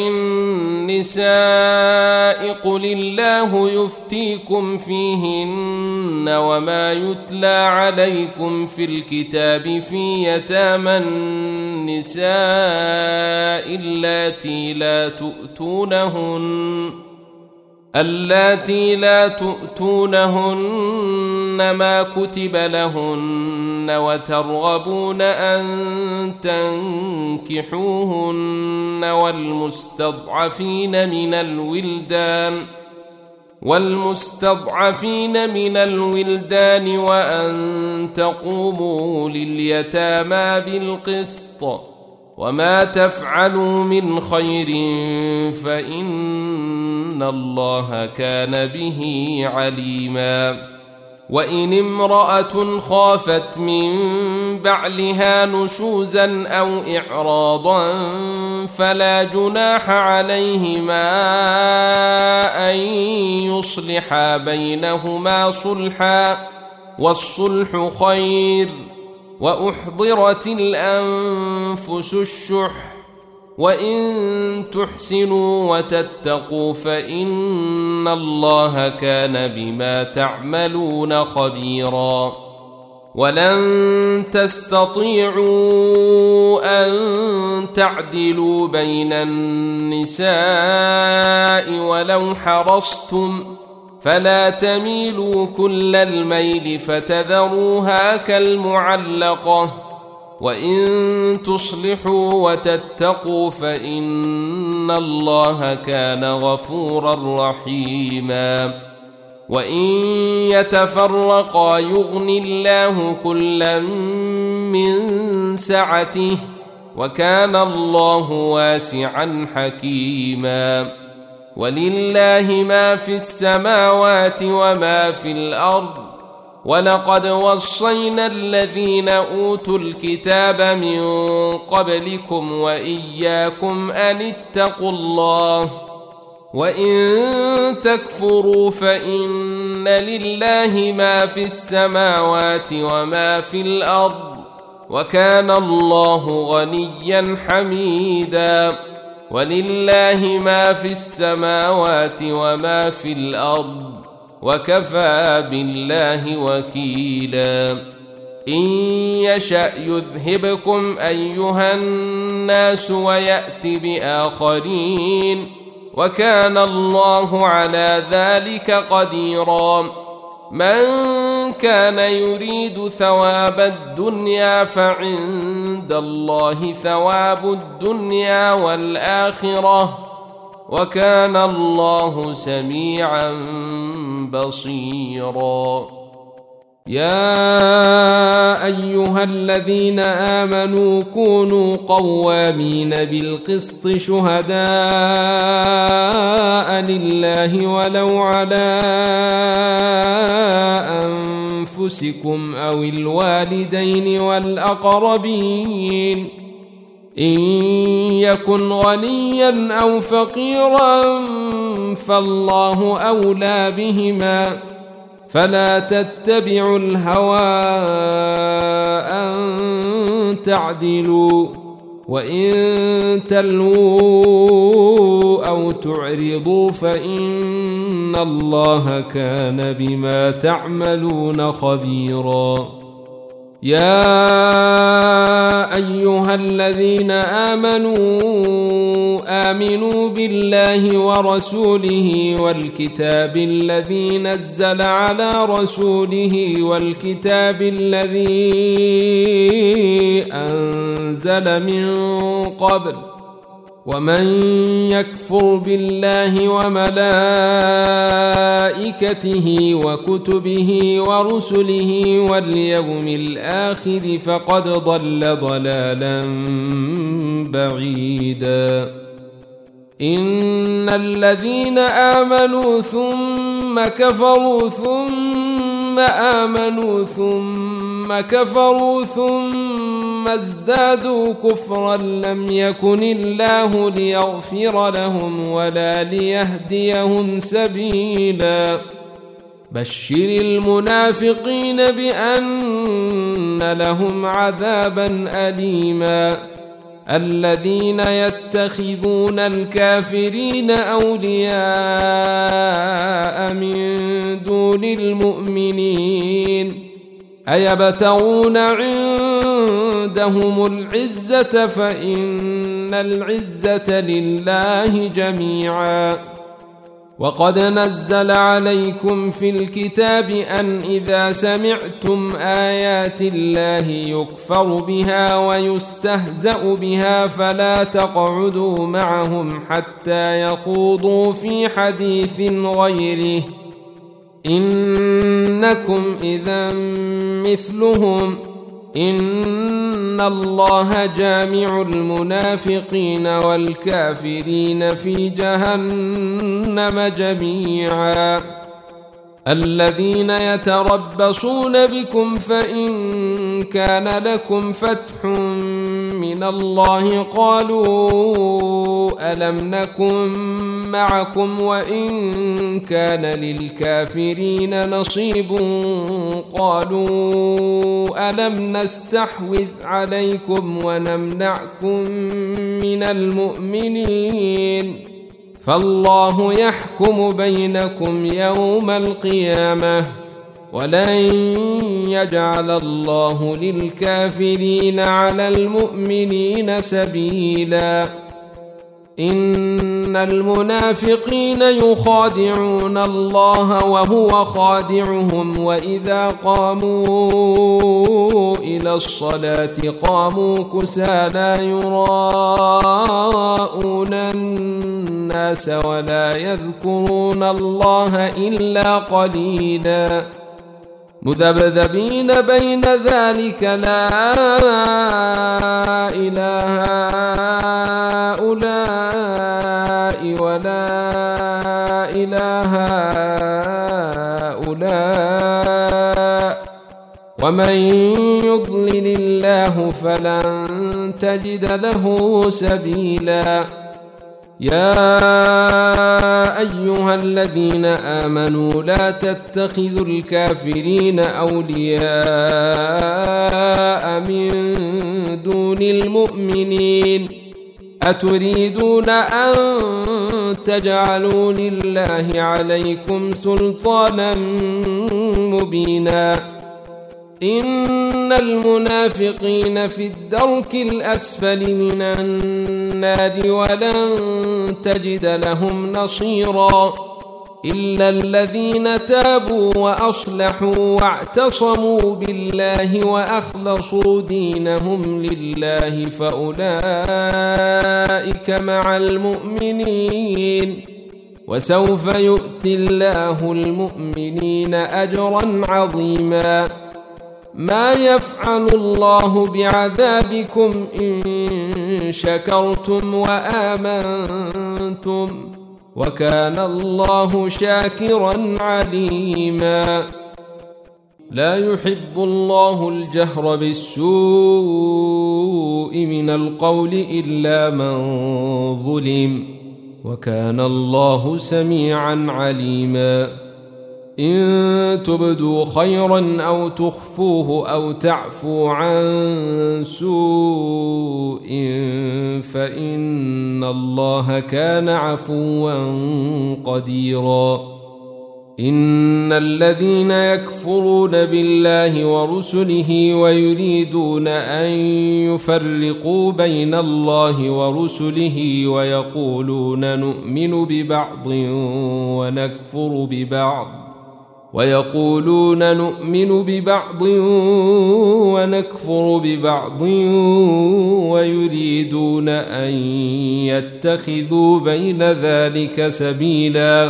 النساء قل الله يفتيكم فيهن وما يتلى عليكم في الكتاب في يتامى النساء اللاتي لا تؤتونهن ما كتب لهن وترغبون أن تنكحوهن والمستضعفين من الولدان وأن تقوموا لليتامى بالقسط وما تفعلوا من خير فإن الله كان به عليما وإن امرأة خافت من بعلها نشوزا أو إعراضا فلا جناح عليهما أن يصلحا بينهما صلحا والصلح خير وأحضرت الأنفس الشح وإن تحسنوا وتتقوا فإن الله كان بما تعملون خبيرا ولن تستطيعوا أن تعدلوا بين النساء ولو حرصتم فلا تميلوا كل الميل فتذروها كالمعلقة وإن تصلحوا وتتقوا فإن الله كان غفورا رحيما وإن يتفرقا يغن الله كلا من سعته وكان الله واسعا حكيما ولله ما في السماوات وما في الأرض ولقد وصينا الذين أوتوا الكتاب من قبلكم وإياكم أن اتقوا الله وإن تكفروا فإن لله ما في السماوات وما في الأرض وكان الله غنيا حميدا ولله ما في السماوات وما في الأرض وكفى بالله وكيلا إن يشأ يذهبكم أيها الناس ويأت بآخرين وكان الله على ذلك قديرا من كان يريد ثواب الدنيا فعند الله ثواب الدنيا والآخرة وكان الله سميعا بصيرا يا أيها الذين آمنوا كونوا قوامين بالقسط شهداء لله ولو على أنفسكم أو الوالدين والأقربين إن يكن غنيا أو فقيرا فالله أولى بهما فلا تتبعوا الهوى أن تعدلوا وإن تلووا أو تعرضوا فإن الله كان بما تعملون خبيرا يا أيها الذين آمنوا بالله ورسوله والكتاب الذي نزل على رسوله والكتاب الذي أنزل من قبل ومن يكفر بالله وملائكته وكتبه ورسله واليوم الآخر فقد ضل ضلالا بعيدا إن الذين آمنوا ثم كفروا ثم آمنوا ثم كفروا ثم ازدادوا كفرا لم يكن الله ليغفر لهم ولا ليهديهم سبيلا بشر المنافقين بأن لهم عذابا أليما الذين يتخذون الكافرين أولياء من دون المؤمنين أيبتغون عندهم العزة فإن العزة لله جميعا وقد نزل عليكم في الكتاب أن إذا سمعتم آيات الله يكفر بها ويستهزأ بها فلا تقعدوا معهم حتى يخوضوا في حديث غيره إنكم إذا مثلهم إن الله جامع المنافقين والكافرين في جهنم جميعا الذين يتربصون بكم فإن كان لكم فتح من الله قالوا ألم نكن معكم وإن كان للكافرين نصيب قالوا ألم نستحوذ عليكم ونمنعكم من المؤمنين فالله يحكم بينكم يوم القيامة ولن يجعل الله للكافرين على المؤمنين سبيلا إن المنافقين يخادعون الله وهو خادعهم وإذا قاموا إلى الصلاة قاموا كسالى يراءون الناس ولا يذكرون الله إلا قليلا مذبذبين بين ذلك لا إله هؤلاء ولا إله هؤلاء ومن يضلل الله فلن تجد له سبيلا يا أيها الذين آمنوا لا تتخذوا الكافرين أولياء من دون المؤمنين أتريدون أن تجعلوا لله عليكم سلطانا مبينا إن المنافقين في الدرك الأسفل من النار ولن تجد لهم نصيرا إلا الذين تابوا وأصلحوا واعتصموا بالله وأخلصوا دينهم لله فأولئك مع المؤمنين وسوف يؤتي الله المؤمنين أجرا عظيما ما يفعل الله بعذابكم إن شكرتم وآمنتم وكان الله شاكرا عليما لا يحب الله الجهر بالسوء من القول إلا من ظلم وكان الله سميعا عليما إن تبدوا خيرا أو تخفوه أو تعفو عن سوء فإن الله كان عفوا قديرا إن الذين يكفرون بالله ورسله ويريدون أن يفرقوا بين الله ورسله ويقولون نؤمن ببعض ونكفر ببعض ويريدون أن يتخذوا بين ذلك سبيلا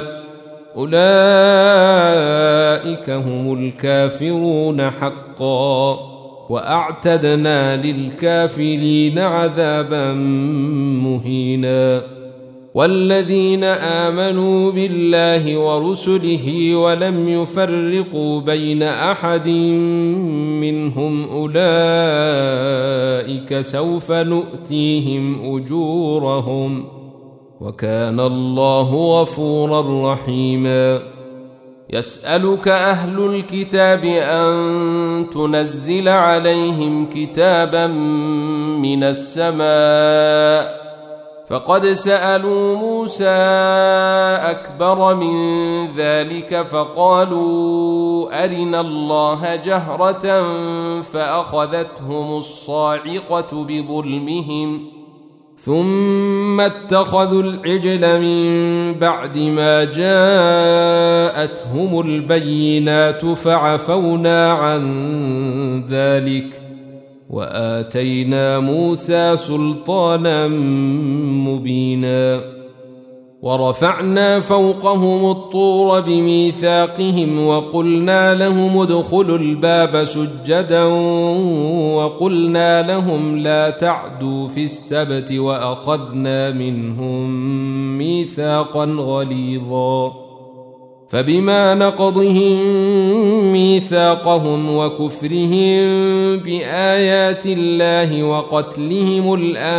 أولئك هم الكافرون حقا وأعتدنا للكافرين عذابا مهينا والذين آمنوا بالله ورسله ولم يفرقوا بين أحد منهم أولئك سوف نؤتيهم أجورهم وكان الله غفورا رحيما يسألك أهل الكتاب أن تنزل عليهم كتابا من السماء فقد سألوا موسى أكبر من ذلك فقالوا أرنا الله جهرة فأخذتهم الصاعقة بظلمهم ثم اتخذوا العجل من بعد ما جاءتهم البينات فعفونا عن ذلك وآتينا موسى سلطانا مبينا ورفعنا فوقهم الطور بميثاقهم وقلنا لهم ادخلوا الباب سجدا وقلنا لهم لا تعدوا في السبت وأخذنا منهم ميثاقا غليظا فبما نقضهم ميثاقهم وكفرهم بآيات الله وقتلهم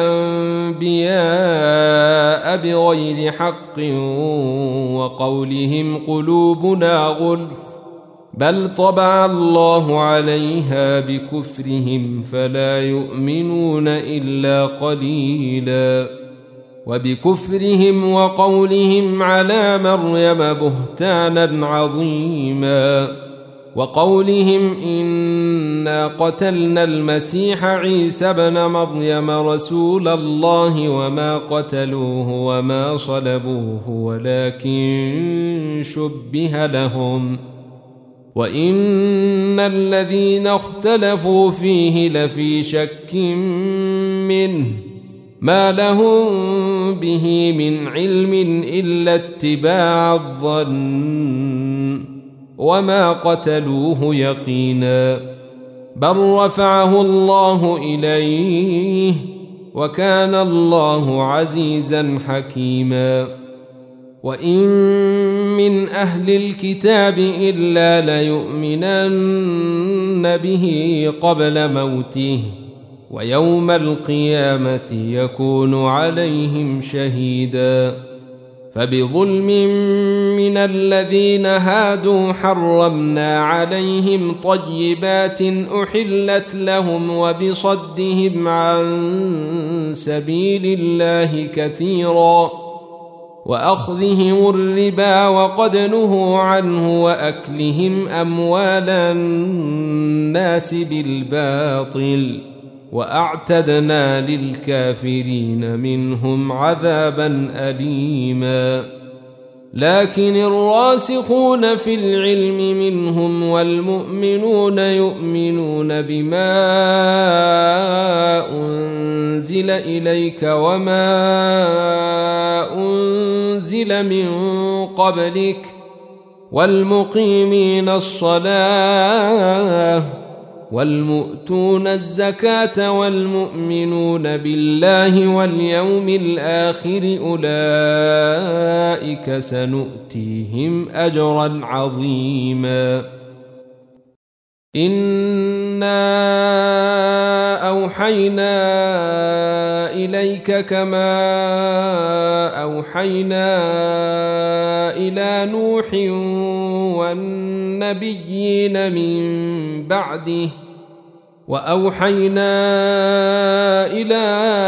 الأنبياء بغير حق وقولهم قلوبنا غلف بل طبع الله عليها بكفرهم فلا يؤمنون إلا قليلا وبكفرهم وقولهم على مريم بهتانا عظيما وقولهم إنا قتلنا المسيح عيسى ابن مريم رسول الله وما قتلوه وما صلبوه ولكن شبه لهم وإن الذين اختلفوا فيه لفي شك منه ما لهم به من علم إلا اتباع الظن وما قتلوه يقينا بل رفعه الله إليه وكان الله عزيزا حكيما وإن من أهل الكتاب إلا ليؤمنن به قبل موته ويوم القيامة يكون عليهم شهيدا فبظلم من الذين هادوا حرمنا عليهم طيبات أحلت لهم وبصدهم عن سبيل الله كثيرا وأخذهم الربا وقد نهوا عنه وأكلهم أموال الناس بالباطل وأعتدنا للكافرين منهم عذابا أليما لكن الراسخون في العلم منهم والمؤمنون يؤمنون بما أنزل إليك وما أنزل من قبلك والمقيمين الصلاة والمؤتون الزكاة والمؤمنون بالله واليوم الآخر أولئك سنؤتيهم أجرا عظيما إنا أوحينا إليك كما أوحينا إلى نوح والنبيين من بعده وأوحينا إلى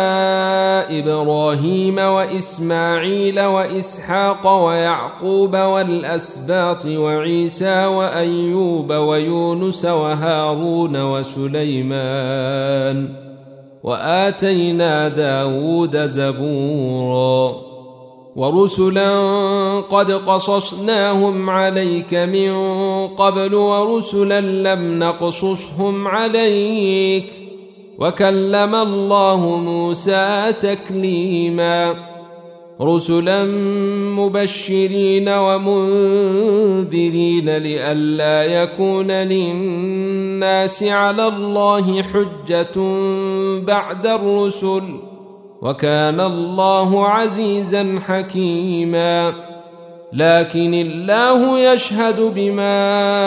إبراهيم وإسماعيل وإسحاق ويعقوب والأسباط وعيسى وأيوب ويونس وهارون وسليمان وآتينا داود زبورا ورسلا قد قصصناهم عليك من قبل ورسلا لم نقصصهم عليك وكلم الله موسى تكليما رسلا مبشرين ومنذرين لئلا يكون للناس على الله حجة بعد الرسل وكان الله عزيزا حكيما لكن الله يشهد بما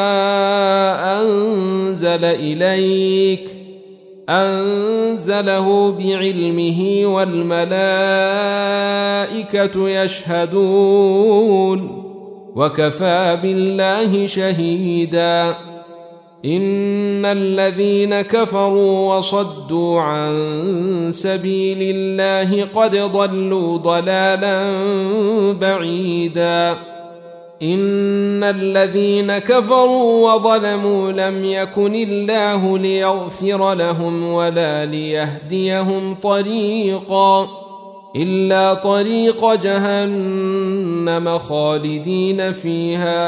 أنزل إليك أنزله بعلمه والملائكة يشهدون وكفى بالله شهيدا. إن الذين كفروا وصدوا عن سبيل الله قد ضلوا ضلالا بعيدا. إن الذين كفروا وظلموا لم يكن الله ليغفر لهم ولا ليهديهم طريقا إلا طريق جهنم خالدين فيها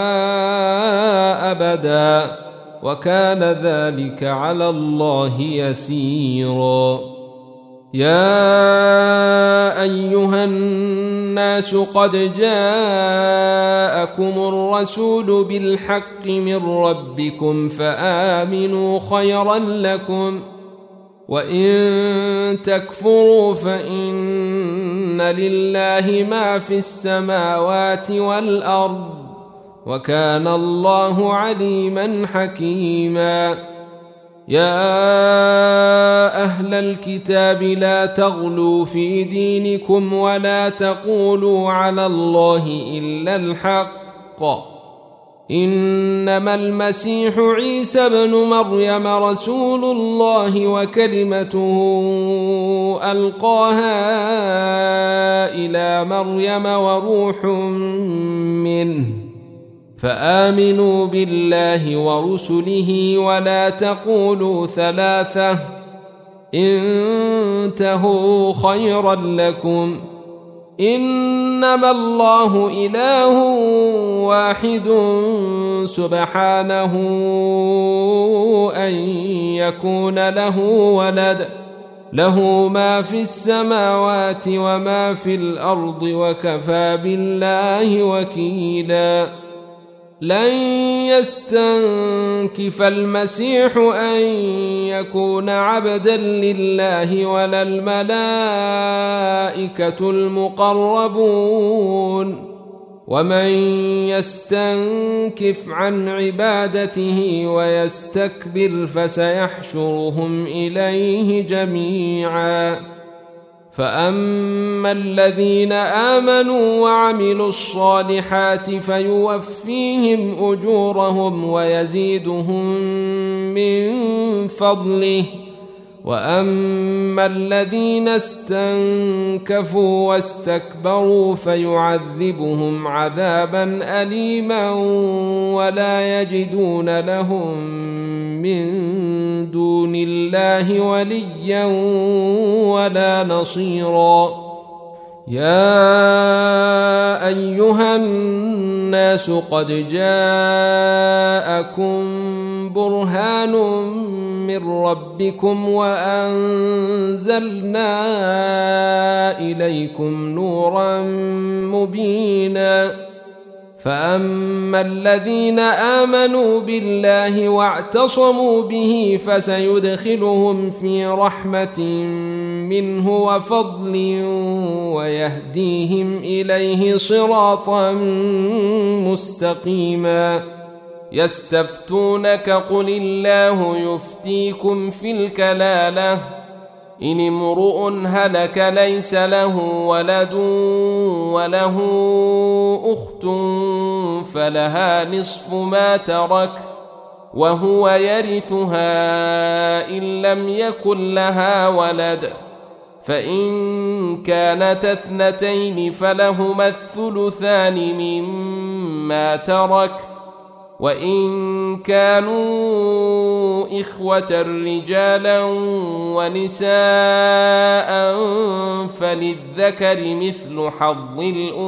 أبدا وكان ذلك على الله يسيرا. يا أيها الناس قد جاءكم الرسول بالحق من ربكم فآمنوا خيرا لكم وإن تكفروا فإن لله ما في السماوات والأرض وكان الله عليما حكيما. يا أهل الكتاب لا تغلوا في دينكم ولا تقولوا على الله إلا الحق إنما المسيح عيسى بن مريم رسول الله وكلمته ألقاها إلى مريم وروح منه فآمنوا بالله ورسله ولا تقولوا ثلاثة انتهوا خيرا لكم إنما الله إله واحد سبحانه أن يكون له ولد له ما في السماوات وما في الأرض وكفى بالله وكيلا. لن يستنكف المسيح أن يكون عبدا لله ولا الملائكة المقربون ومن يستنكف عن عبادته ويستكبر فسيحشرهم إليه جميعا. فأما الذين آمنوا وعملوا الصالحات فيوفيهم أجورهم ويزيدهم من فضله وأما الذين استنكفوا واستكبروا فيعذبهم عذابا أليما ولا يجدون لهم من دون الله وليا ولا نصيرا. يا أيها الناس قد جاءكم برهان من ربكم وأنزلنا إليكم نورا مبينا. فأما الذين آمنوا بالله واعتصموا به فسيدخلهم في رحمة منه وفضل ويهديهم إليه صراطا مستقيما. يستفتونك قل الله يفتيكم في الكلالة إن امرؤ هلك ليس له ولد وله أخت فلها نصف ما ترك وهو يرثها إن لم يكن لها ولد فإن كانت اثنتين فلهما الثلثان مما ترك وإن كانوا إخوة رجالا ونساء فللذكر مثل حظ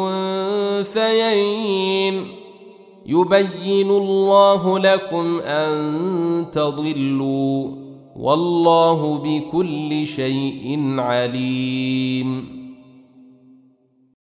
الأنثيين يبين الله لكم أن تضلوا والله بكل شيء عليم.